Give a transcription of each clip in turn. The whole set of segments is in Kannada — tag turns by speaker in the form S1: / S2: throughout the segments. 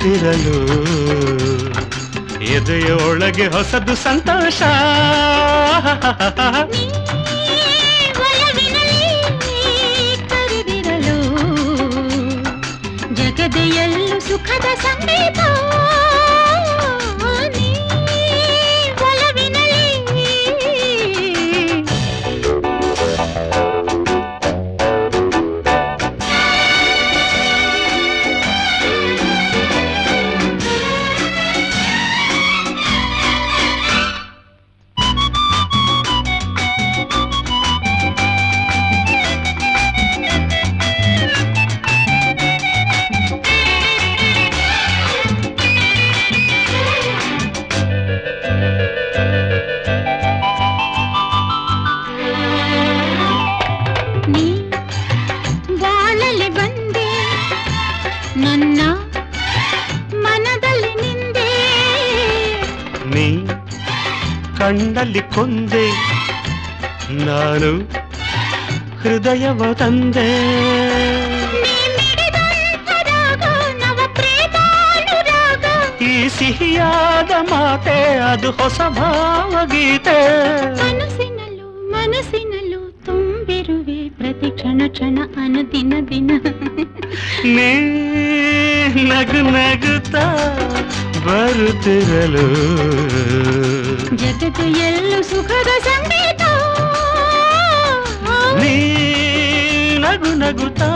S1: ಬರುತ್ತಿರಲು ಎದೆಯೊಳಗೆ ಹೊಸದು ಸಂತೋಷ.
S2: ಕರೆದಿರಲು ಜಗದೆಯಲ್ಲೂ ಸುಖದ ಸಂಗೀತ. ನನ್ನ ಮನದಲ್ಲಿ ನಿಂದೆ
S1: ನೀ ಕಣ್ಣಲ್ಲಿ ಕೊಂದೆ ನಾನು ಹೃದಯವ ತಂದೆ. ಈ ಸಿಹಿಯಾದ ಮಾತೆ ಅದು ಹೊಸ ಭಾವಗೀತೆ.
S2: ಮನಸ್ಸಿನಲ್ಲೂ ಮನಸ್ಸಿನಲ್ಲೂ ತುಂಬಿರುವೆ ಪ್ರತಿ ಕ್ಷಣ ಕ್ಷಣ ಅನುದಿನ ದಿನ.
S1: ನೀ ನಗು ನಗುತ್ತಾ ಬರುತ್ತಿರಲು
S2: ಜಗದೆಯಲ್ಲೂ ಸುಖದ ಸಂಗೀತ.
S1: ನೀ ನಗು ನಗುತ್ತಾ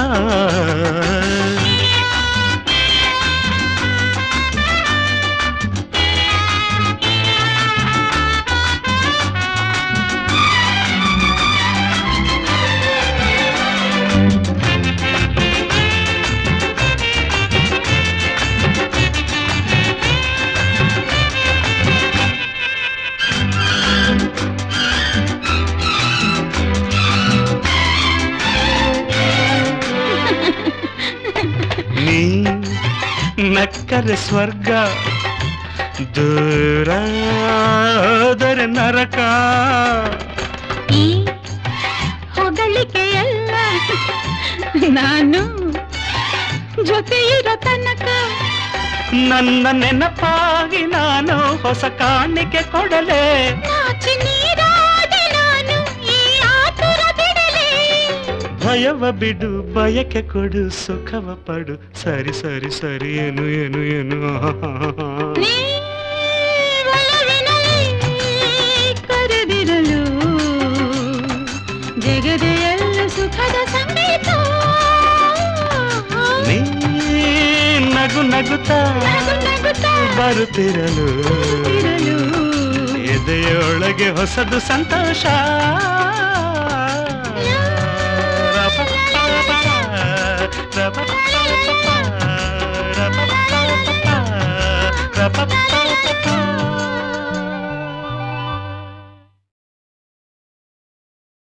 S1: ನೀ ನಕ್ಕರೆ ಸ್ವರ್ಗ ದೂರ ಹೋದರೆ ನರಕ.
S2: ಈ ಹೊಗಳಿಕೆಯಲ್ಲ ನಾನು ಜೊತೆ ಇರೋ ತನಕ.
S1: ನನ್ನ ನೆನಪಾಗಿ ನಾನು ಹೊಸ ಕಾಣಿಕೆ ಕೊಡಲೇ.
S2: ನಾಚಿ ನೀರಾದೆ ನಾನು ಈ ಆತುರ ಬಿಡಲೇ.
S1: ಭಯವ ಬಿಡು ಬಯಕೆ ಕೊಡು ಸುಖವ ಪಡು ಸರಿ ಸರಿ ಸರಿ ಏನು ಏನು ಏನು.
S2: ನೀ ಒಲವಿನಲ್ಲಿ ಕರೆದಿರಲು ಜಗದೆಯಲ್ಲೂ ಸುಖದ ಸಂಗೀತ.
S1: ನೀ ನಗು ನಗುತ್ತಾ ಬರುತ್ತಿರಲು ಎದೆಯೊಳಗೆ ಹೊಸದು ಸಂತೋಷ. Ra-pa-pa-pa-pa